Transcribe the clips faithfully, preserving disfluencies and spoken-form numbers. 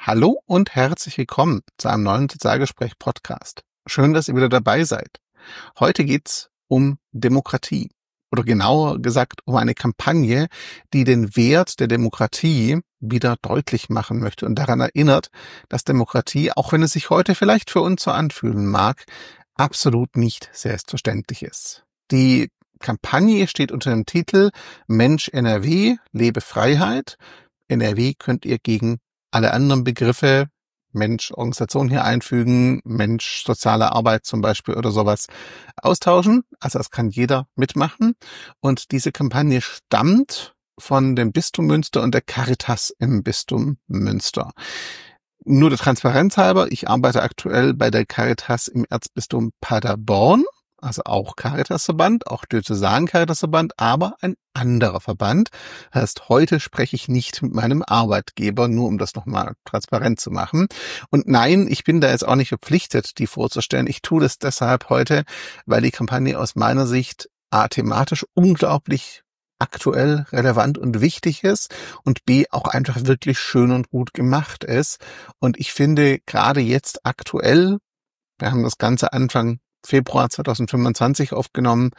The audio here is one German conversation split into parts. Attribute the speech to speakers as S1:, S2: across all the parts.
S1: Hallo und herzlich willkommen zu einem neuen Sozialgespräch-Podcast. Schön, dass ihr wieder dabei seid. Heute geht's um Demokratie oder genauer gesagt um eine Kampagne, die den Wert der Demokratie wieder deutlich machen möchte und daran erinnert, dass Demokratie, auch wenn es sich heute vielleicht für uns so anfühlen mag, absolut nicht selbstverständlich ist. Die Kampagne steht unter dem Titel Mensch N R W, lebe Freiheit. N R W könnt ihr gegen alle anderen Begriffe, Mensch, Organisation hier einfügen, Mensch, soziale Arbeit zum Beispiel oder sowas austauschen. Also das kann jeder mitmachen. Und diese Kampagne stammt von dem Bistum Münster und der Caritas im Bistum Münster. Nur der Transparenz halber, ich arbeite aktuell bei der Caritas im Erzbistum Paderborn. Also auch Caritasverband, auch Diözesan-Caritasverband, aber ein anderer Verband. Das heißt, heute spreche ich nicht mit meinem Arbeitgeber, nur um das nochmal transparent zu machen. Und nein, ich bin da jetzt auch nicht verpflichtet, die vorzustellen. Ich tue das deshalb heute, weil die Kampagne aus meiner Sicht a, thematisch unglaublich aktuell, relevant und wichtig ist und b, auch einfach wirklich schön und gut gemacht ist. Und ich finde, gerade jetzt aktuell, wir haben das Ganze Anfang Februar zweitausendfünfundzwanzig aufgenommen,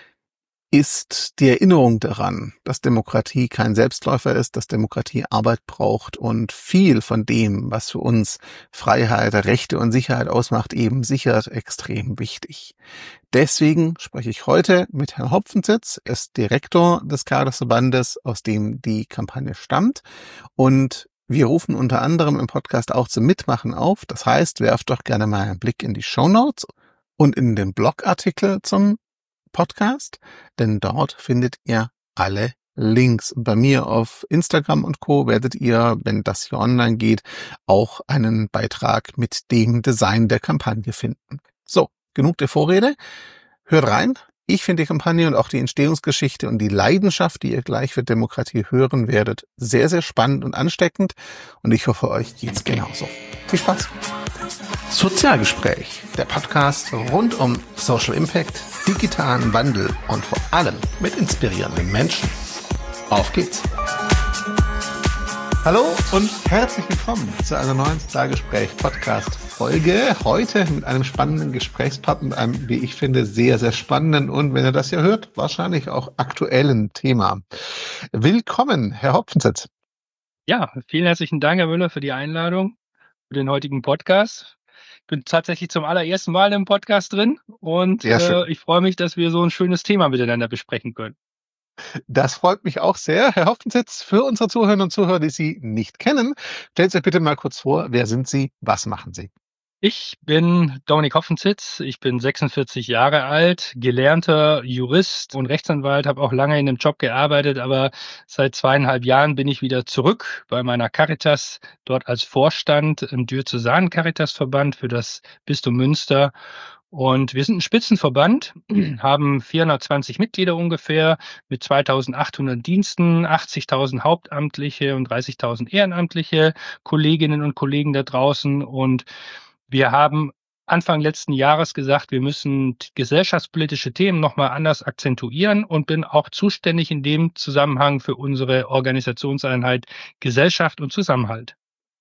S1: ist die Erinnerung daran, dass Demokratie kein Selbstläufer ist, dass Demokratie Arbeit braucht und viel von dem, was für uns Freiheit, Rechte und Sicherheit ausmacht, eben sichert, extrem wichtig. Deswegen spreche ich heute mit Herrn Hopfensitz, er ist Direktor des Caritasverbandes, aus dem die Kampagne stammt, und wir rufen unter anderem im Podcast auch zum Mitmachen auf. Das heißt, werft doch gerne mal einen Blick in die Shownotes und in den Blogartikel zum Podcast, denn dort findet ihr alle Links. Und bei mir auf Instagram und Co. werdet ihr, wenn das hier online geht, auch einen Beitrag mit dem Design der Kampagne finden. So, genug der Vorrede. Hört rein. Ich finde die Kampagne und auch die Entstehungsgeschichte und die Leidenschaft, die ihr gleich für Demokratie hören werdet, sehr, sehr spannend und ansteckend. Und ich hoffe, euch geht's genauso. Viel Spaß! Sozialgespräch, der Podcast rund um Social Impact, digitalen Wandel und vor allem mit inspirierenden Menschen. Auf geht's! Hallo und herzlich willkommen zu einer neuen Sozialgespräch-Podcast-Folge. Heute mit einem spannenden Gesprächspartner, mit einem, wie ich finde, sehr, sehr spannenden und, wenn ihr das ja hört, wahrscheinlich auch aktuellen Thema. Willkommen, Herr Hopfensitz.
S2: Ja, vielen herzlichen Dank, Herr Müller, für die Einladung, für den heutigen Podcast. Ich bin tatsächlich zum allerersten Mal im Podcast drin und äh, ich freue mich, dass wir so ein schönes Thema miteinander besprechen können.
S1: Das freut mich auch sehr. Herr Hopfensitz, für unsere Zuhörerinnen und Zuhörer, die Sie nicht kennen, stellen Sie sich bitte mal kurz vor, wer sind Sie, was machen Sie?
S2: Ich bin Dominik Hopfensitz, ich bin sechsundvierzig Jahre alt, gelernter Jurist und Rechtsanwalt, habe auch lange in dem Job gearbeitet, aber seit zweieinhalb Jahren bin ich wieder zurück bei meiner Caritas, dort als Vorstand im Diözesan-Caritasverband für das Bistum Münster. Und wir sind ein Spitzenverband, haben vierhundertzwanzig Mitglieder ungefähr mit zweitausendachthundert Diensten, achtzigtausend Hauptamtliche und dreißigtausend ehrenamtliche Kolleginnen und Kollegen da draußen. Und wir haben Anfang letzten Jahres gesagt, wir müssen gesellschaftspolitische Themen nochmal anders akzentuieren und bin auch zuständig in dem Zusammenhang für unsere Organisationseinheit Gesellschaft und Zusammenhalt.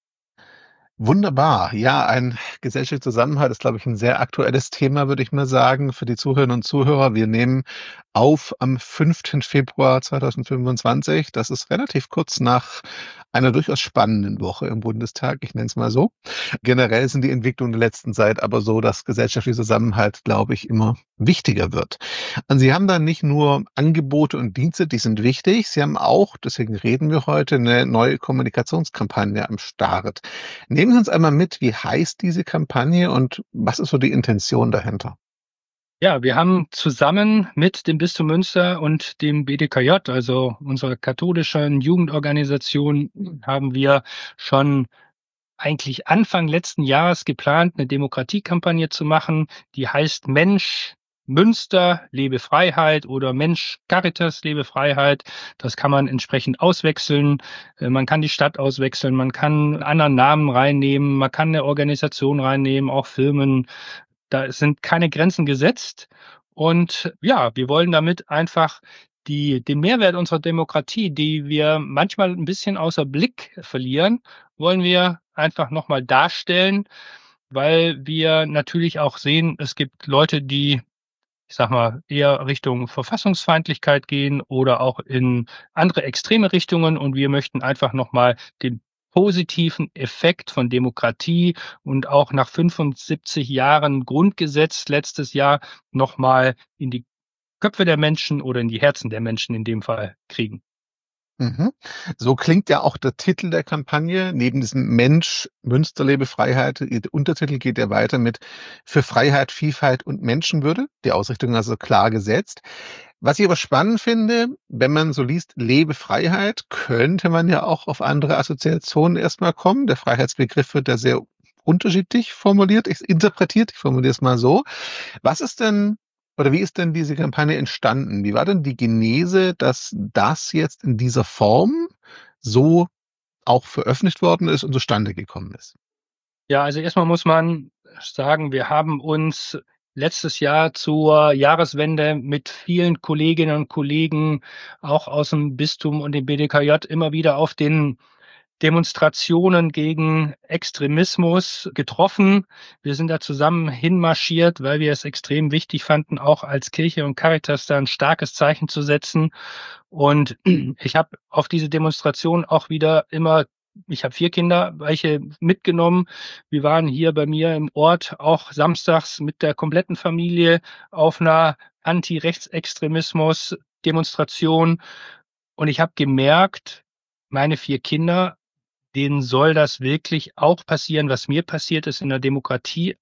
S1: Wunderbar. Ja, ein gesellschaftlicher Zusammenhalt ist, glaube ich, ein sehr aktuelles Thema, würde ich mal sagen, für die Zuhörerinnen und Zuhörer. Wir nehmen auf am fünften Februar zweitausendfünfundzwanzig. Das ist relativ kurz nach einer durchaus spannenden Woche im Bundestag, ich nenne es mal so. Generell sind die Entwicklungen der letzten Zeit aber so, dass gesellschaftlicher Zusammenhalt, glaube ich, immer wichtiger wird. Und Sie haben da nicht nur Angebote und Dienste, die sind wichtig. Sie haben auch, deswegen reden wir heute, eine neue Kommunikationskampagne am Start. Nehmen Sie uns einmal mit, wie heißt diese Kampagne und was ist so die Intention dahinter?
S2: Ja, wir haben zusammen mit dem Bistum Münster und dem B D K J, also unserer katholischen Jugendorganisation, haben wir schon eigentlich Anfang letzten Jahres geplant, eine Demokratiekampagne zu machen, die heißt Mensch Münster, lebe Freiheit oder Mensch Caritas, lebe Freiheit. Das kann man entsprechend auswechseln. Man kann die Stadt auswechseln, man kann einen anderen Namen reinnehmen, man kann eine Organisation reinnehmen, auch Firmen. Da sind keine Grenzen gesetzt. Und ja, wir wollen damit einfach die, den Mehrwert unserer Demokratie, die wir manchmal ein bisschen außer Blick verlieren, wollen wir einfach nochmal darstellen, weil wir natürlich auch sehen, es gibt Leute, die, ich sag mal, eher Richtung Verfassungsfeindlichkeit gehen oder auch in andere extreme Richtungen. Und wir möchten einfach nochmal den positiven Effekt von Demokratie und auch nach fünfundsiebzig Jahren Grundgesetz letztes Jahr nochmal in die Köpfe der Menschen oder in die Herzen der Menschen in dem Fall kriegen.
S1: Mhm. So klingt ja auch der Titel der Kampagne. Neben diesem Mensch, Münster lebe Freiheit, der Untertitel geht ja weiter mit für Freiheit, Vielfalt und Menschenwürde. Die Ausrichtung also klar gesetzt. Was ich aber spannend finde, wenn man so liest, lebe Freiheit, könnte man ja auch auf andere Assoziationen erstmal kommen. Der Freiheitsbegriff wird ja sehr unterschiedlich formuliert, ich interpretiert, ich formuliere es mal so. Was ist denn oder wie ist denn diese Kampagne entstanden? Wie war denn die Genese, dass das jetzt in dieser Form so auch veröffentlicht worden ist und zustande gekommen ist?
S2: Ja, also erstmal muss man sagen, wir haben uns letztes Jahr zur Jahreswende mit vielen Kolleginnen und Kollegen auch aus dem Bistum und dem B D K J immer wieder auf den Demonstrationen gegen Extremismus getroffen. Wir sind da zusammen hinmarschiert, weil wir es extrem wichtig fanden, auch als Kirche und Caritas da ein starkes Zeichen zu setzen. Und ich habe auf diese Demonstration auch wieder immer, ich habe vier Kinder, welche mitgenommen. Wir waren hier bei mir im Ort auch samstags mit der kompletten Familie auf einer Anti-Rechtsextremismus-Demonstration. Und ich habe gemerkt, meine vier Kinder, denen soll das wirklich auch passieren, was mir passiert ist, in der Demokratie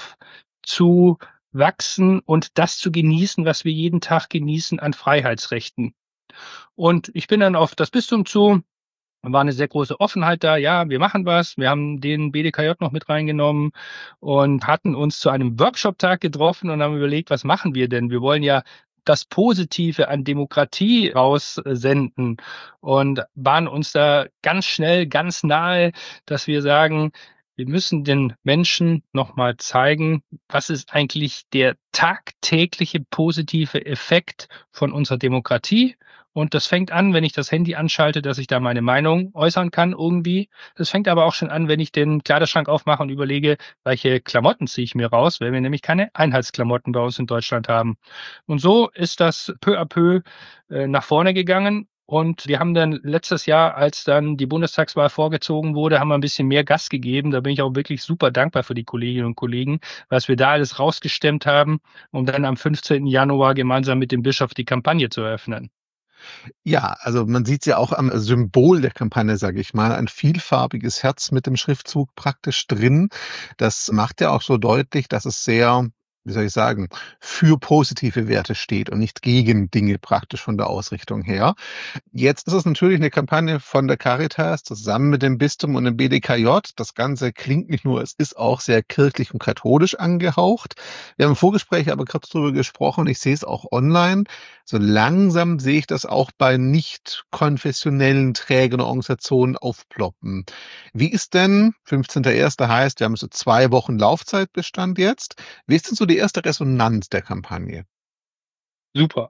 S2: aufzuwachsen und das zu genießen, was wir jeden Tag genießen an Freiheitsrechten. Und ich bin dann auf das Bistum zu, war eine sehr große Offenheit da. Ja, wir machen was. Wir haben den B D K J noch mit reingenommen und hatten uns zu einem Workshop-Tag getroffen und haben überlegt, was machen wir denn? Wir wollen ja das Positive an Demokratie raussenden und waren uns da ganz schnell, ganz nahe, dass wir sagen, wir müssen den Menschen nochmal zeigen, was ist eigentlich der tagtägliche positive Effekt von unserer Demokratie. Und das fängt an, wenn ich das Handy anschalte, dass ich da meine Meinung äußern kann irgendwie. Das fängt aber auch schon an, wenn ich den Kleiderschrank aufmache und überlege, welche Klamotten ziehe ich mir raus, weil wir nämlich keine Einheitsklamotten bei uns in Deutschland haben. Und so ist das peu à peu äh, nach vorne gegangen. Und wir haben dann letztes Jahr, als dann die Bundestagswahl vorgezogen wurde, haben wir ein bisschen mehr Gas gegeben. Da bin ich auch wirklich super dankbar für die Kolleginnen und Kollegen, was wir da alles rausgestemmt haben, um dann am fünfzehnten Januar gemeinsam mit dem Bischof die Kampagne zu eröffnen.
S1: Ja, also man sieht ja auch am Symbol der Kampagne, sage ich mal, ein vielfarbiges Herz mit dem Schriftzug praktisch drin. Das macht ja auch so deutlich, dass es sehr, wie soll ich sagen, für positive Werte steht und nicht gegen Dinge praktisch von der Ausrichtung her. Jetzt ist es natürlich eine Kampagne von der Caritas zusammen mit dem Bistum und dem B D K J. Das Ganze klingt nicht nur, es ist auch sehr kirchlich und katholisch angehaucht. Wir haben im Vorgespräch aber kurz drüber gesprochen, ich sehe es auch online. So langsam sehe ich das auch bei nicht konfessionellen Trägern und Organisationen aufploppen. Wie ist denn, fünfzehnter erster heißt, wir haben so zwei Wochen Laufzeitbestand jetzt. Wie ist denn so die erste Resonanz der Kampagne?
S2: Super.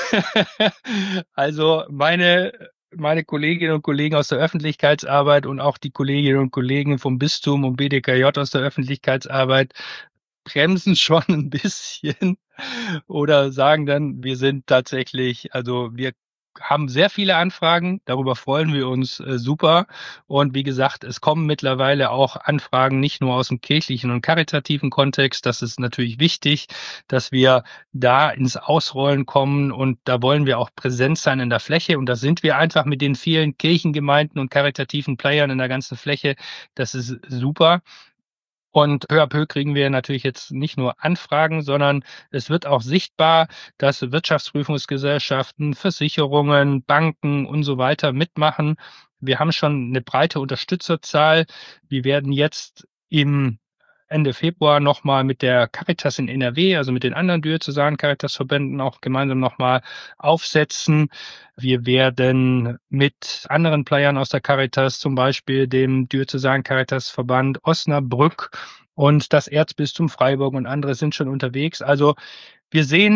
S2: Also meine meine Kolleginnen und Kollegen aus der Öffentlichkeitsarbeit und auch die Kolleginnen und Kollegen vom Bistum und B D K J aus der Öffentlichkeitsarbeit bremsen schon ein bisschen oder sagen dann, wir sind tatsächlich, also wir haben sehr viele Anfragen, darüber freuen wir uns äh, super. Und wie gesagt, es kommen mittlerweile auch Anfragen nicht nur aus dem kirchlichen und karitativen Kontext. Das ist natürlich wichtig, dass wir da ins Ausrollen kommen und da wollen wir auch präsent sein in der Fläche. Und da sind wir einfach mit den vielen Kirchengemeinden und karitativen Playern in der ganzen Fläche. Das ist super. Und peu à peu kriegen wir natürlich jetzt nicht nur Anfragen, sondern es wird auch sichtbar, dass Wirtschaftsprüfungsgesellschaften, Versicherungen, Banken und so weiter mitmachen. Wir haben schon eine breite Unterstützerzahl. Wir werden jetzt im Ende Februar nochmal mit der Caritas in N R W, also mit den anderen diözesanen Caritas-Verbänden auch gemeinsam nochmal aufsetzen. Wir werden mit anderen Playern aus der Caritas, zum Beispiel dem diözesanen Caritas-Verband Osnabrück und das Erzbistum Freiburg und andere sind schon unterwegs. Also wir sehen,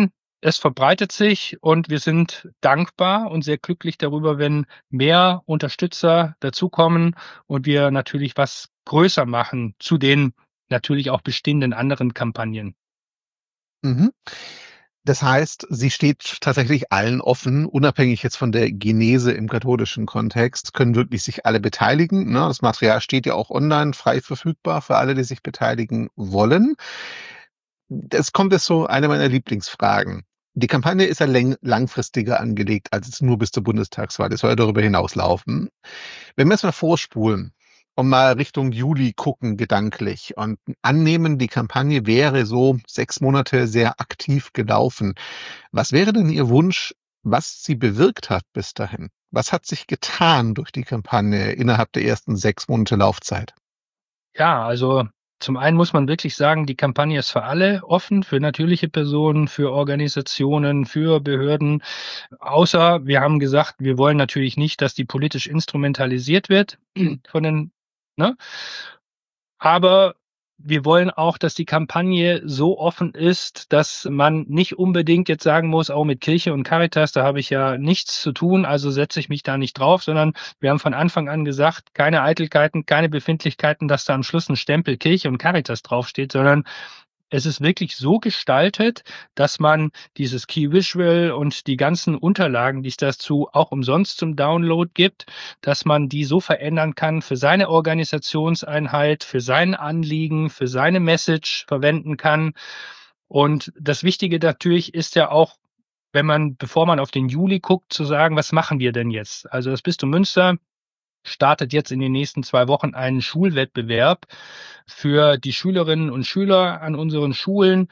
S2: es verbreitet sich und wir sind dankbar und sehr glücklich darüber, wenn mehr Unterstützer dazukommen und wir natürlich was größer machen zu den natürlich auch bestehenden anderen Kampagnen.
S1: Mhm. Das heißt, sie steht tatsächlich allen offen, unabhängig jetzt von der Genese im katholischen Kontext, können wirklich sich alle beteiligen. Ne? Das Material steht ja auch online frei verfügbar für alle, die sich beteiligen wollen. Das kommt jetzt so eine meiner Lieblingsfragen. Die Kampagne ist ja läng langfristiger angelegt, als es nur bis zur Bundestagswahl. Das soll ja darüber hinauslaufen. Wenn wir jetzt mal vorspulen und mal Richtung Juli gucken, gedanklich, und annehmen, die Kampagne wäre so sechs Monate sehr aktiv gelaufen. Was wäre denn Ihr Wunsch, was sie bewirkt hat bis dahin? Was hat sich getan durch die Kampagne innerhalb der ersten sechs Monate Laufzeit?
S2: Ja, also zum einen muss man wirklich sagen, die Kampagne ist für alle offen, für natürliche Personen, für Organisationen, für Behörden. Außer wir haben gesagt, wir wollen natürlich nicht, dass die politisch instrumentalisiert wird von den, ne? Aber wir wollen auch, dass die Kampagne so offen ist, dass man nicht unbedingt jetzt sagen muss: „Oh, mit Kirche und Caritas, da habe ich ja nichts zu tun, also setze ich mich da nicht drauf“, sondern wir haben von Anfang an gesagt: „Keine Eitelkeiten, keine Befindlichkeiten, dass da am Schluss ein Stempel Kirche und Caritas draufsteht“, sondern es ist wirklich so gestaltet, dass man dieses Key Visual und die ganzen Unterlagen, die es dazu auch umsonst zum Download gibt, dass man die so verändern kann für seine Organisationseinheit, für sein Anliegen, für seine Message verwenden kann. Und das Wichtige natürlich ist ja auch, wenn man, bevor man auf den Juli guckt, zu sagen: „Was machen wir denn jetzt?“ Also, das Bistum Münster startet jetzt in den nächsten zwei Wochen einen Schulwettbewerb für die Schülerinnen und Schüler an unseren Schulen.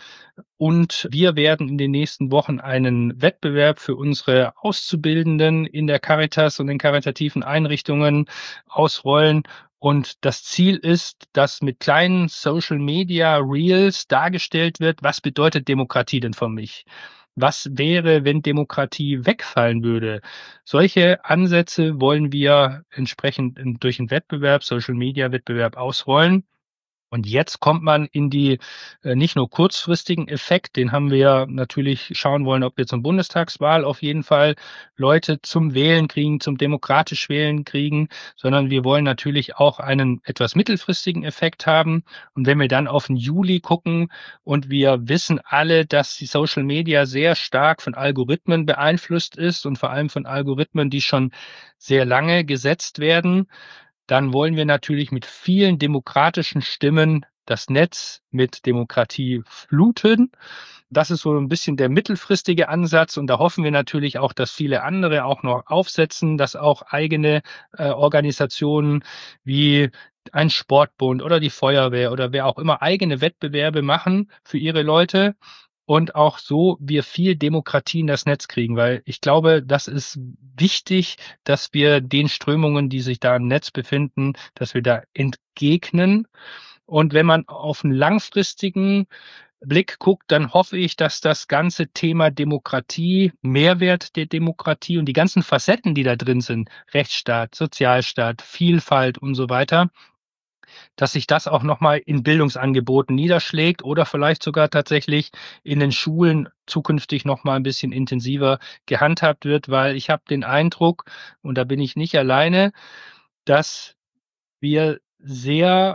S2: Und wir werden in den nächsten Wochen einen Wettbewerb für unsere Auszubildenden in der Caritas und den karitativen Einrichtungen ausrollen. Und das Ziel ist, dass mit kleinen Social Media Reels dargestellt wird, was bedeutet Demokratie denn für mich? Was wäre, wenn Demokratie wegfallen würde? Solche Ansätze wollen wir entsprechend in, durch einen Wettbewerb, Social Media Wettbewerb ausrollen. Und jetzt kommt man in die äh, nicht nur kurzfristigen Effekt, den haben wir natürlich schauen wollen, ob wir zur Bundestagswahl auf jeden Fall Leute zum Wählen kriegen, zum demokratisch Wählen kriegen, sondern wir wollen natürlich auch einen etwas mittelfristigen Effekt haben. Und wenn wir dann auf den Juli gucken und wir wissen alle, dass die Social Media sehr stark von Algorithmen beeinflusst ist und vor allem von Algorithmen, die schon sehr lange gesetzt werden, dann wollen wir natürlich mit vielen demokratischen Stimmen das Netz mit Demokratie fluten. Das ist so ein bisschen der mittelfristige Ansatz und da hoffen wir natürlich auch, dass viele andere auch noch aufsetzen, dass auch eigene äh, Organisationen wie ein Sportbund oder die Feuerwehr oder wer auch immer eigene Wettbewerbe machen für ihre Leute und auch so wir viel Demokratie in das Netz kriegen, weil ich glaube, das ist wichtig, dass wir den Strömungen, die sich da im Netz befinden, dass wir da entgegnen. Und wenn man auf einen langfristigen Blick guckt, dann hoffe ich, dass das ganze Thema Demokratie, Mehrwert der Demokratie und die ganzen Facetten, die da drin sind, Rechtsstaat, Sozialstaat, Vielfalt und so weiter, dass sich das auch nochmal in Bildungsangeboten niederschlägt oder vielleicht sogar tatsächlich in den Schulen zukünftig nochmal ein bisschen intensiver gehandhabt wird, weil ich habe den Eindruck, und da bin ich nicht alleine, dass wir sehr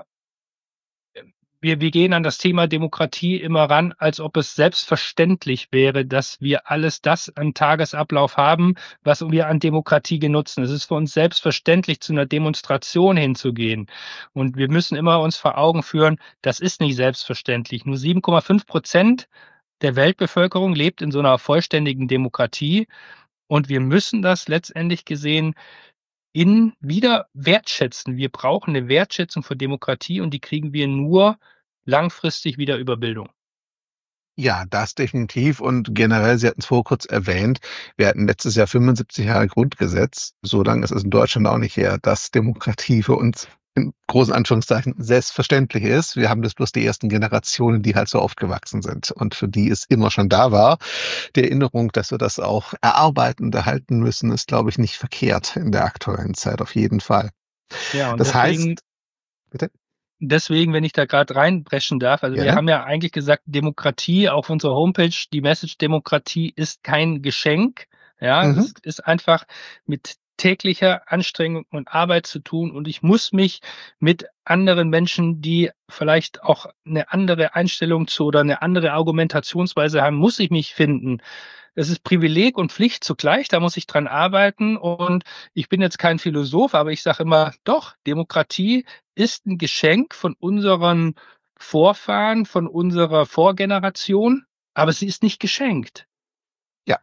S2: wir, wir gehen an das Thema Demokratie immer ran, als ob es selbstverständlich wäre, dass wir alles das am Tagesablauf haben, was wir an Demokratie genutzen. Es ist für uns selbstverständlich, zu einer Demonstration hinzugehen. Und wir müssen immer uns vor Augen führen, das ist nicht selbstverständlich. Nur sieben Komma fünf Prozent der Weltbevölkerung lebt in so einer vollständigen Demokratie. Und wir müssen das letztendlich gesehen in wieder wertschätzen. Wir brauchen eine Wertschätzung für Demokratie und die kriegen wir nur langfristig wieder über Bildung.
S1: Ja, das definitiv und generell, Sie hatten es vorher kurz erwähnt, wir hatten letztes Jahr fünfundsiebzig Jahre Grundgesetz. So lange ist es in Deutschland auch nicht her, dass Demokratie für uns in großen Anführungszeichen selbstverständlich ist. Wir haben das bloß die ersten Generationen, die halt so aufgewachsen sind und für die es immer schon da war. Die Erinnerung, dass wir das auch erarbeiten und erhalten müssen, ist, glaube ich, nicht verkehrt in der aktuellen Zeit, auf jeden Fall.
S2: Ja, und
S1: Das
S2: deswegen
S1: heißt, bitte?
S2: Deswegen, wenn ich da gerade reinbrechen darf, also wir
S1: Gerne.
S2: haben ja eigentlich gesagt, Demokratie auf unserer Homepage, die Message Demokratie ist kein Geschenk. Ja,
S1: Mhm.
S2: es ist einfach mit täglicher Anstrengung und Arbeit zu tun und ich muss mich mit anderen Menschen, die vielleicht auch eine andere Einstellung zu oder eine andere Argumentationsweise haben, muss ich mich finden. Es ist Privileg und Pflicht zugleich, da muss ich dran arbeiten und ich bin jetzt kein Philosoph, aber ich sage immer, doch, Demokratie ist ein Geschenk von unseren Vorfahren, von unserer Vorgeneration, aber sie ist nicht geschenkt.
S1: Ja.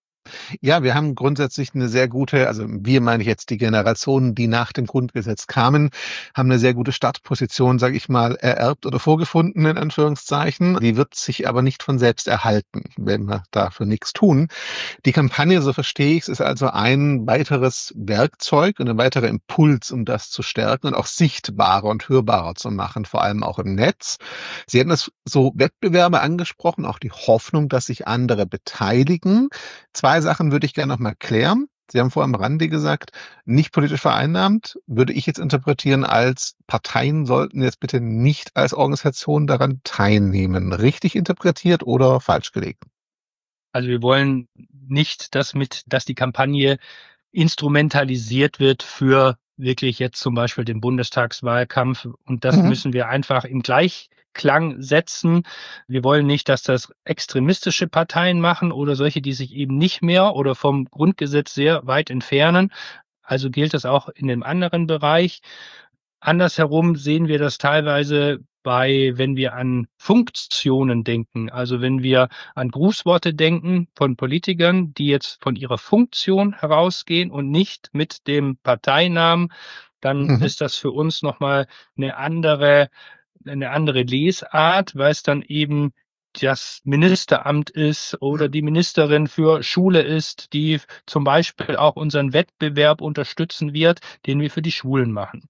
S1: Ja, wir haben grundsätzlich eine sehr gute, also wir meine ich jetzt die Generationen, die nach dem Grundgesetz kamen, haben eine sehr gute Startposition, sage ich mal, ererbt oder vorgefunden, in Anführungszeichen. Die wird sich aber nicht von selbst erhalten, wenn wir dafür nichts tun. Die Kampagne, so verstehe ich es, ist also ein weiteres Werkzeug und ein weiterer Impuls, um das zu stärken und auch sichtbarer und hörbarer zu machen, vor allem auch im Netz. Sie hatten das so Wettbewerbe angesprochen, auch die Hoffnung, dass sich andere beteiligen. Zwei Sachen würde ich gerne noch mal klären. Sie haben vorher am Rande gesagt, nicht politisch vereinnahmt, würde ich jetzt interpretieren als Parteien sollten jetzt bitte nicht als Organisation daran teilnehmen. Richtig interpretiert oder falsch gelegt?
S2: Also wir wollen nicht, dass mit, dass die Kampagne instrumentalisiert wird für wirklich jetzt zum Beispiel den Bundestagswahlkampf. Und das
S1: Mhm.
S2: müssen wir einfach im Gleichklang setzen. Wir wollen nicht, dass das extremistische Parteien machen oder solche, die sich eben nicht mehr oder vom Grundgesetz sehr weit entfernen. Also gilt das auch in dem anderen Bereich. Andersherum sehen wir das teilweise bei, wenn wir an Funktionen denken, also wenn wir an Grußworte denken von Politikern, die jetzt von ihrer Funktion herausgehen und nicht mit dem Parteinamen, dann
S1: Mhm.
S2: ist das für uns nochmal eine andere, eine andere Lesart, weil es dann eben das Ministeramt ist oder die Ministerin für Schule ist, die zum Beispiel auch unseren Wettbewerb unterstützen wird, den wir für die Schulen machen.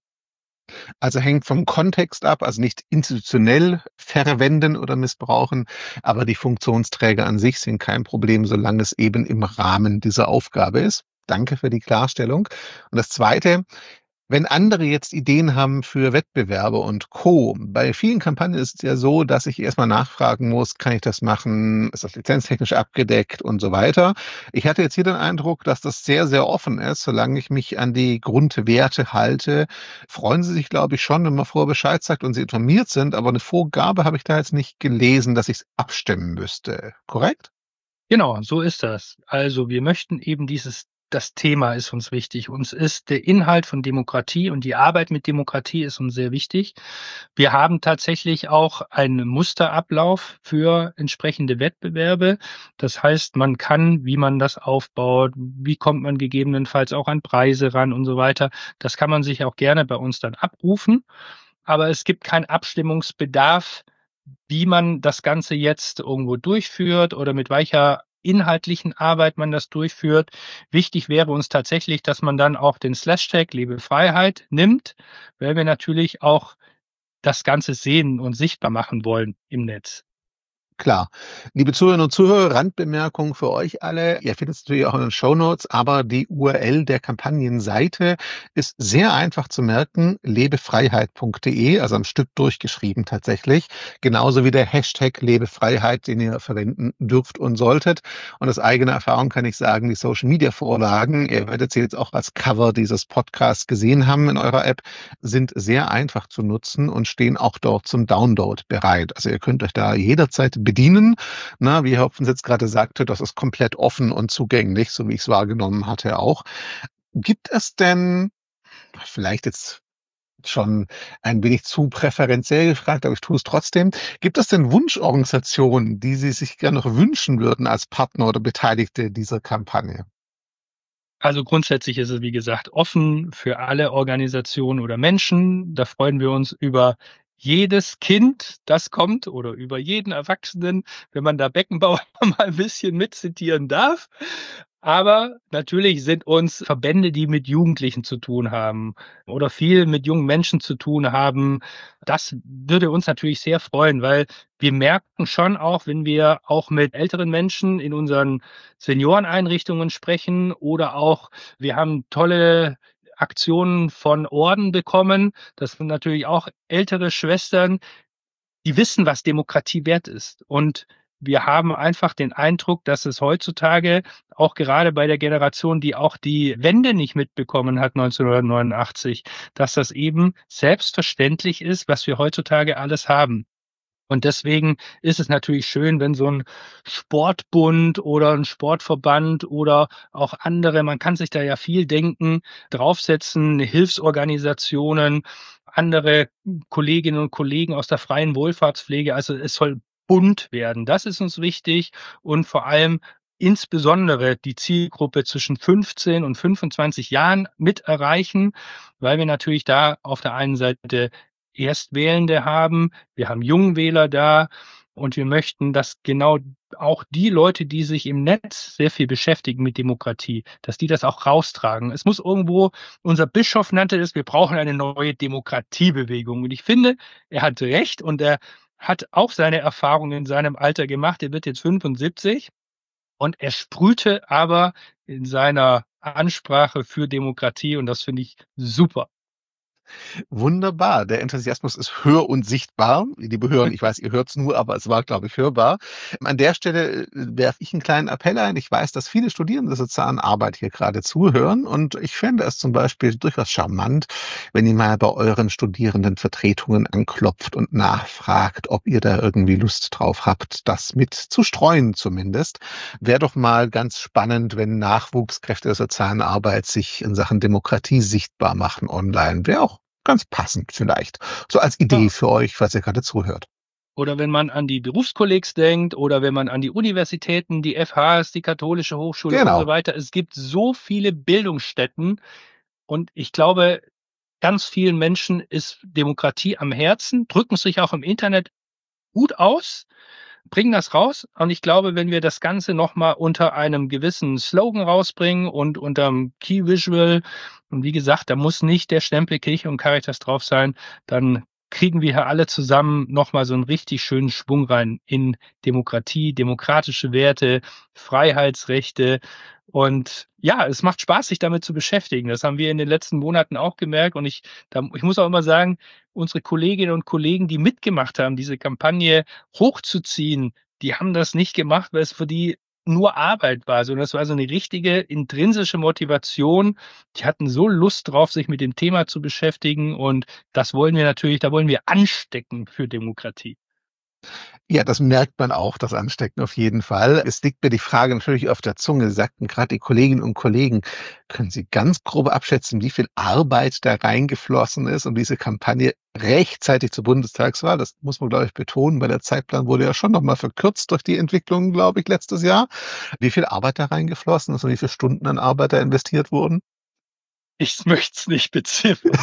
S1: Also hängt vom Kontext ab, also nicht institutionell verwenden oder missbrauchen, aber die Funktionsträger an sich sind kein Problem, solange es eben im Rahmen dieser Aufgabe ist. Danke für die Klarstellung. Und das Zweite, wenn andere jetzt Ideen haben für Wettbewerbe und Co. Bei vielen Kampagnen ist es ja so, dass ich erstmal nachfragen muss, kann ich das machen? Ist das lizenztechnisch abgedeckt und so weiter? Ich hatte jetzt hier den Eindruck, dass das sehr, sehr offen ist, solange ich mich an die Grundwerte halte. Freuen Sie sich, glaube ich, schon, wenn man vorher Bescheid sagt und Sie informiert sind, aber eine Vorgabe habe ich da jetzt nicht gelesen, dass ich es abstimmen müsste. Korrekt?
S2: Genau, so ist das. Also wir möchten eben dieses, das Thema ist uns wichtig. Uns ist der Inhalt von Demokratie und die Arbeit mit Demokratie ist uns sehr wichtig. Wir haben tatsächlich auch einen Musterablauf für entsprechende Wettbewerbe. Das heißt, man kann, wie man das aufbaut, wie kommt man gegebenenfalls auch an Preise ran und so weiter. Das kann man sich auch gerne bei uns dann abrufen. Aber es gibt keinen Abstimmungsbedarf, wie man das Ganze jetzt irgendwo durchführt oder mit welcher inhaltlichen Arbeit man das durchführt. Wichtig wäre uns tatsächlich, dass man dann auch den Slash-Tag Liebe Freiheit nimmt, weil wir natürlich auch das Ganze sehen und sichtbar machen wollen im Netz.
S1: Klar. Liebe Zuhörerinnen und Zuhörer, Randbemerkung für euch alle. Ihr findet es natürlich auch in den Shownotes, aber die U R L der Kampagnenseite ist sehr einfach zu merken, lebefreiheit punkt de, also am Stück durchgeschrieben tatsächlich. Genauso wie der Hashtag Lebefreiheit, den ihr verwenden dürft und solltet. Und aus eigener Erfahrung kann ich sagen, die Social Media Vorlagen, ihr werdet sie jetzt auch als Cover dieses Podcasts gesehen haben in eurer App, sind sehr einfach zu nutzen und stehen auch dort zum Download bereit. Also ihr könnt euch da jederzeit bedienen. Na, wie Herr Hopfens jetzt gerade sagte, das ist komplett offen und zugänglich, so wie ich es wahrgenommen hatte auch. Gibt es denn, vielleicht jetzt schon ein wenig zu präferenziell gefragt, aber ich tue es trotzdem, gibt es denn Wunschorganisationen, die Sie sich gerne noch wünschen würden als Partner oder Beteiligte dieser Kampagne?
S2: Also grundsätzlich ist es, wie gesagt, offen für alle Organisationen oder Menschen. Da freuen wir uns über jedes Kind, das kommt, oder über jeden Erwachsenen, wenn man da Beckenbauer mal ein bisschen mitzitieren darf. Aber natürlich sind uns Verbände, die mit Jugendlichen zu tun haben oder viel mit jungen Menschen zu tun haben, das würde uns natürlich sehr freuen, weil wir merken schon auch, wenn wir auch mit älteren Menschen in unseren Senioreneinrichtungen sprechen oder auch wir haben tolle Aktionen von Orden bekommen. Das sind natürlich auch ältere Schwestern, die wissen, was Demokratie wert ist. Und wir haben einfach den Eindruck, dass es heutzutage auch gerade bei der Generation, die auch die Wende nicht mitbekommen hat neunzehnhundertneunundachtzig, dass das eben selbstverständlich ist, was wir heutzutage alles haben. Und deswegen ist es natürlich schön, wenn so ein Sportbund oder ein Sportverband oder auch andere, man kann sich da ja viel denken, draufsetzen, Hilfsorganisationen, andere Kolleginnen und Kollegen aus der freien Wohlfahrtspflege. Also es soll bunt werden. Das ist uns wichtig und vor allem insbesondere die Zielgruppe zwischen fünfzehn und fünfundzwanzig Jahren mit erreichen, weil wir natürlich da auf der einen Seite Erstwählende haben, wir haben Jungwähler da und wir möchten, dass genau auch die Leute, die sich im Netz sehr viel beschäftigen mit Demokratie, dass die das auch raustragen. Es muss irgendwo, unser Bischof nannte es, wir brauchen eine neue Demokratiebewegung. Und ich finde, er hat recht und er hat auch seine Erfahrungen in seinem Alter gemacht. Er wird jetzt fünfundsiebzig und er sprühte aber in seiner Ansprache für Demokratie und das finde ich super.
S1: Wunderbar. Der Enthusiasmus ist hör und sichtbar. Liebe Hörer, ich weiß, ihr hört es nur, aber es war, glaube ich, hörbar. An der Stelle äh, werfe ich einen kleinen Appell ein. Ich weiß, dass viele Studierende sozialen Arbeit hier gerade zuhören und ich fände es zum Beispiel durchaus charmant, wenn ihr mal bei euren Studierendenvertretungen anklopft und nachfragt, ob ihr da irgendwie Lust drauf habt, das mit zu streuen zumindest. Wäre doch mal ganz spannend, wenn Nachwuchskräfte der sozialen Arbeit sich in Sachen Demokratie sichtbar machen online. Wäre auch ganz passend vielleicht. So als Idee
S2: Ja.
S1: für euch, falls ihr gerade zuhört.
S2: Oder wenn man an die Berufskollegs denkt oder wenn man an die Universitäten, die F Hs, die Katholische Hochschule und so
S1: Genau.
S2: weiter. Es gibt so viele Bildungsstätten und ich glaube, ganz vielen Menschen ist Demokratie am Herzen, drücken sich auch im Internet gut aus, bringen das raus. Und ich glaube, wenn wir das Ganze nochmal unter einem gewissen Slogan rausbringen und unterm Key Visual, und wie gesagt, da muss nicht der Stempel Kirche und Caritas drauf sein, dann kriegen wir hier alle zusammen nochmal so einen richtig schönen Schwung rein in Demokratie, demokratische Werte, Freiheitsrechte. Und ja, es macht Spaß, sich damit zu beschäftigen. Das haben wir in den letzten Monaten auch gemerkt. Und ich, da, ich muss auch immer sagen, unsere Kolleginnen und Kollegen, die mitgemacht haben, diese Kampagne hochzuziehen, die haben das nicht gemacht, weil es für die nur Arbeit war, sondern es war so eine richtige intrinsische Motivation. Die hatten so Lust drauf, sich mit dem Thema zu beschäftigen und das wollen wir natürlich, da wollen wir anstecken für Demokratie.
S1: Ja, das merkt man auch, das Anstecken auf jeden Fall. Es liegt mir die Frage natürlich auf der Zunge. Sie sagten gerade die Kolleginnen und Kollegen, können Sie ganz grob abschätzen, wie viel Arbeit da reingeflossen ist, um diese Kampagne rechtzeitig zur Bundestagswahl? Das muss man, glaube ich, betonen, weil der Zeitplan wurde ja schon nochmal verkürzt durch die Entwicklung, glaube ich, letztes Jahr. Wie viel Arbeit da reingeflossen ist und wie viele Stunden an Arbeit da investiert wurden?
S2: Ich möchte es nicht beziffern.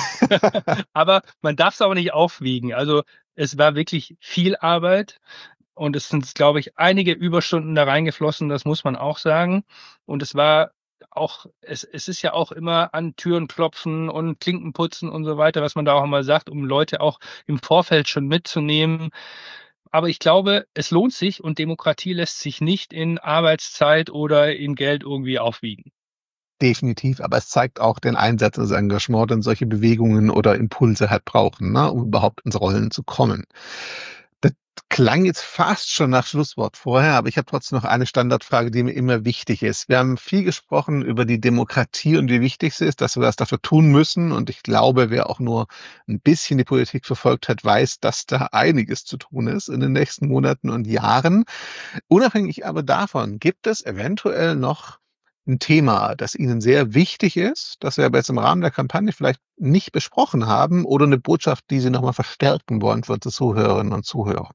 S2: Aber man darf es auch nicht aufwiegen. Also es war wirklich viel Arbeit und es sind, glaube ich, einige Überstunden da reingeflossen, das muss man auch sagen. Und es war auch, es, es ist ja auch immer an Türen klopfen und Klinken putzen und so weiter, was man da auch immer sagt, um Leute auch im Vorfeld schon mitzunehmen. Aber ich glaube, es lohnt sich und Demokratie lässt sich nicht in Arbeitszeit oder in Geld irgendwie aufwiegen.
S1: Definitiv, aber es zeigt auch den Einsatz, das Engagement, den solche Bewegungen oder Impulse halt brauchen, ne, um überhaupt ins Rollen zu kommen. Das klang jetzt fast schon nach Schlusswort vorher, aber ich habe trotzdem noch eine Standardfrage, die mir immer wichtig ist. Wir haben viel gesprochen über die Demokratie und wie wichtig sie ist, dass wir was dafür tun müssen. Und ich glaube, wer auch nur ein bisschen die Politik verfolgt hat, weiß, dass da einiges zu tun ist in den nächsten Monaten und Jahren. Unabhängig aber davon, gibt es eventuell noch ein Thema, das Ihnen sehr wichtig ist, das wir aber jetzt im Rahmen der Kampagne vielleicht nicht besprochen haben oder eine Botschaft, die Sie noch mal verstärken wollen für unsere Zuhörerinnen und Zuhörer?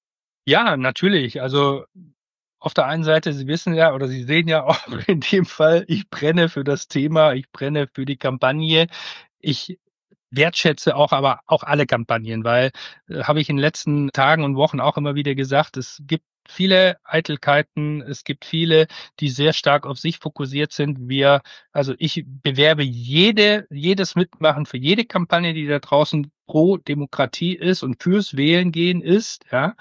S2: Ja, natürlich. Also auf der einen Seite, Sie wissen ja oder Sie sehen ja auch in dem Fall, ich brenne für das Thema, ich brenne für die Kampagne. Ich wertschätze auch aber auch alle Kampagnen, weil, äh, habe ich in den letzten Tagen und Wochen auch immer wieder gesagt, es gibt viele Eitelkeiten, es gibt viele, die sehr stark auf sich fokussiert sind. Wir also ich bewerbe jede jedes Mitmachen für jede Kampagne, die da draußen pro Demokratie ist und fürs Wählen gehen ist, ja.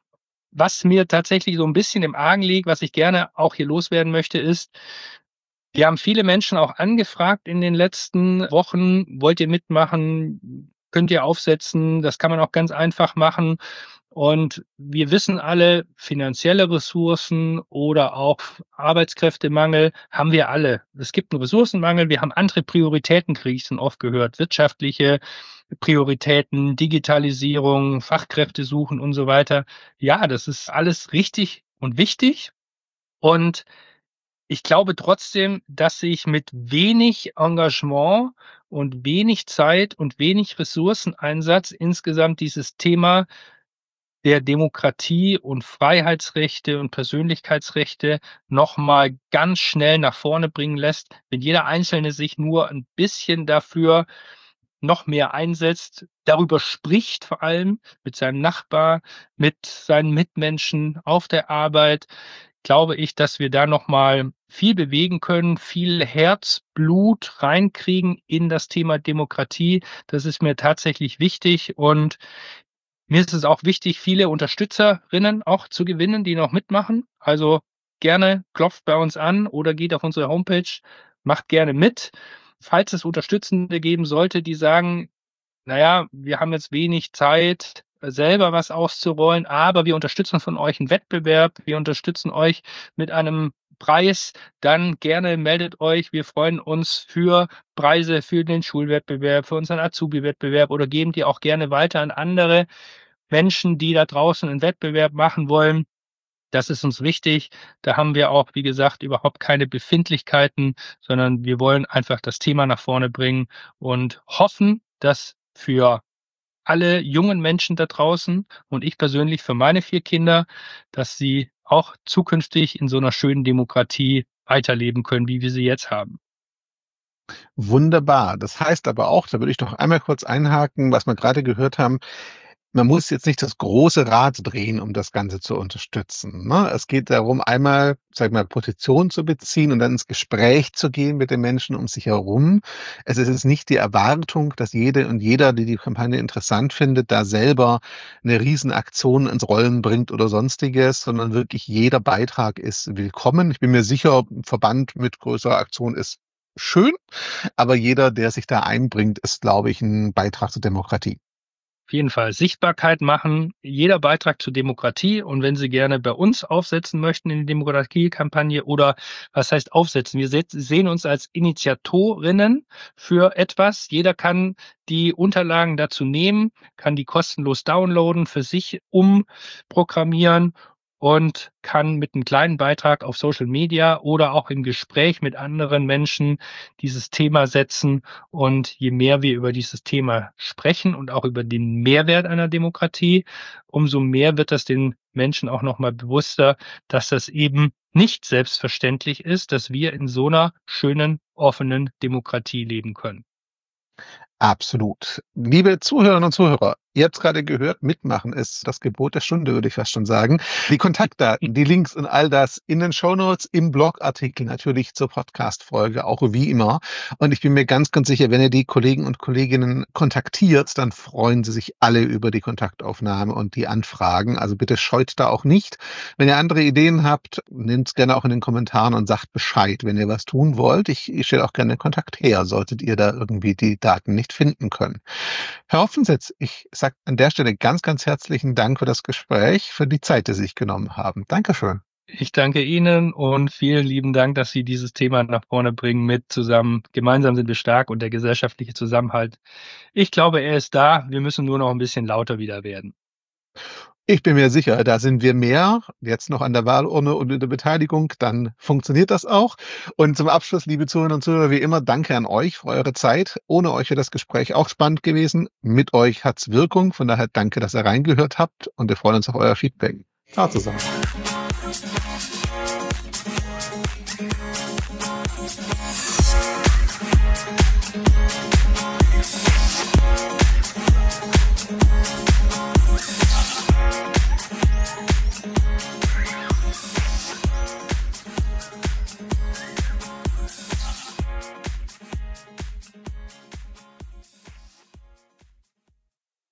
S2: Was mir tatsächlich so ein bisschen im Argen liegt, was ich gerne auch hier loswerden möchte, ist, Wir haben viele Menschen auch angefragt in den letzten Wochen. Wollt ihr mitmachen? Könnt ihr aufsetzen? Das kann man auch ganz einfach machen. Und wir wissen alle, finanzielle Ressourcen oder auch Arbeitskräftemangel haben wir alle. Es gibt einen Ressourcenmangel. Wir haben andere Prioritäten, kriege ich schon oft gehört. Wirtschaftliche Prioritäten, Digitalisierung, Fachkräfte suchen und so weiter. Ja, das ist alles richtig und wichtig. Und ich glaube trotzdem, dass sich mit wenig Engagement und wenig Zeit und wenig Ressourceneinsatz insgesamt dieses Thema der Demokratie und Freiheitsrechte und Persönlichkeitsrechte nochmal ganz schnell nach vorne bringen lässt, wenn jeder Einzelne sich nur ein bisschen dafür noch mehr einsetzt, darüber spricht, vor allem mit seinem Nachbar, mit seinen Mitmenschen auf der Arbeit, glaube ich, dass wir da nochmal viel bewegen können, viel Herzblut reinkriegen in das Thema Demokratie. Das ist mir tatsächlich wichtig und mir ist es auch wichtig, viele Unterstützerinnen auch zu gewinnen, die noch mitmachen. Also gerne klopft bei uns an oder geht auf unsere Homepage, macht gerne mit. Falls es Unterstützende geben sollte, die sagen, naja, wir haben jetzt wenig Zeit, selber was auszurollen, aber wir unterstützen von euch einen Wettbewerb, wir unterstützen euch mit einem Preis, dann gerne meldet euch. Wir freuen uns für Preise für den Schulwettbewerb, für unseren Azubi-Wettbewerb oder geben die auch gerne weiter an andere Menschen, die da draußen einen Wettbewerb machen wollen. Das ist uns wichtig. Da haben wir auch, wie gesagt, überhaupt keine Befindlichkeiten, sondern wir wollen einfach das Thema nach vorne bringen und hoffen, dass für alle jungen Menschen da draußen und ich persönlich für meine vier Kinder, dass sie auch zukünftig in so einer schönen Demokratie weiterleben können, wie wir sie jetzt haben.
S1: Wunderbar. Das heißt aber auch, da würde ich doch einmal kurz einhaken, was wir gerade gehört haben. Man muss jetzt nicht das große Rad drehen, um das Ganze zu unterstützen. Ne? Es geht darum, einmal, sag mal, Position zu beziehen und dann ins Gespräch zu gehen mit den Menschen um sich herum. Es ist jetzt nicht die Erwartung, dass jede und jeder, die die Kampagne interessant findet, da selber eine Riesenaktion ins Rollen bringt oder sonstiges, sondern wirklich jeder Beitrag ist willkommen. Ich bin mir sicher, ein Verband mit größerer Aktion ist schön, aber jeder, der sich da einbringt, ist, glaube ich, ein Beitrag zur Demokratie.
S2: Auf jeden Fall Sichtbarkeit machen, jeder Beitrag zur Demokratie. Und wenn Sie gerne bei uns aufsetzen möchten in die Demokratiekampagne oder was heißt aufsetzen? Wir sehen uns als Initiatorinnen für etwas. Jeder kann die Unterlagen dazu nehmen, kann die kostenlos downloaden, für sich umprogrammieren und kann mit einem kleinen Beitrag auf Social Media oder auch im Gespräch mit anderen Menschen dieses Thema setzen. Und je mehr wir über dieses Thema sprechen und auch über den Mehrwert einer Demokratie, umso mehr wird das den Menschen auch nochmal bewusster, dass das eben nicht selbstverständlich ist, dass wir in so einer schönen, offenen Demokratie leben können.
S1: Absolut. Liebe Zuhörerinnen und Zuhörer, ihr habt es gerade gehört, mitmachen ist das Gebot der Stunde, würde ich fast schon sagen. Die Kontaktdaten, die Links und all das in den Shownotes, im Blogartikel natürlich zur Podcast-Folge, auch wie immer. Und ich bin mir ganz, ganz sicher, wenn ihr die Kollegen und Kolleginnen kontaktiert, dann freuen sie sich alle über die Kontaktaufnahme und die Anfragen. Also bitte scheut da auch nicht. Wenn ihr andere Ideen habt, nehmt es gerne auch in den Kommentaren und sagt Bescheid, wenn ihr was tun wollt. Ich, ich stelle auch gerne Kontakt her, solltet ihr da irgendwie die Daten nicht finden können. Herr Hoffensitz, ich sage an der Stelle ganz, ganz herzlichen Dank für das Gespräch, für die Zeit, die Sie sich genommen haben. Dankeschön.
S2: Ich danke Ihnen und vielen lieben Dank, dass Sie dieses Thema nach vorne bringen mit zusammen. Gemeinsam sind wir stark und der gesellschaftliche Zusammenhalt. Ich glaube, er ist da. Wir müssen nur noch ein bisschen lauter wieder werden.
S1: Ich bin mir sicher, da sind wir mehr, jetzt noch an der Wahlurne und in der Beteiligung, dann funktioniert das auch. Und zum Abschluss, liebe Zuhörerinnen und Zuhörer, wie immer, danke an euch für eure Zeit. Ohne euch wäre das Gespräch auch spannend gewesen. Mit euch hat's Wirkung, von daher danke, dass ihr reingehört habt und wir freuen uns auf euer Feedback. Ciao zusammen.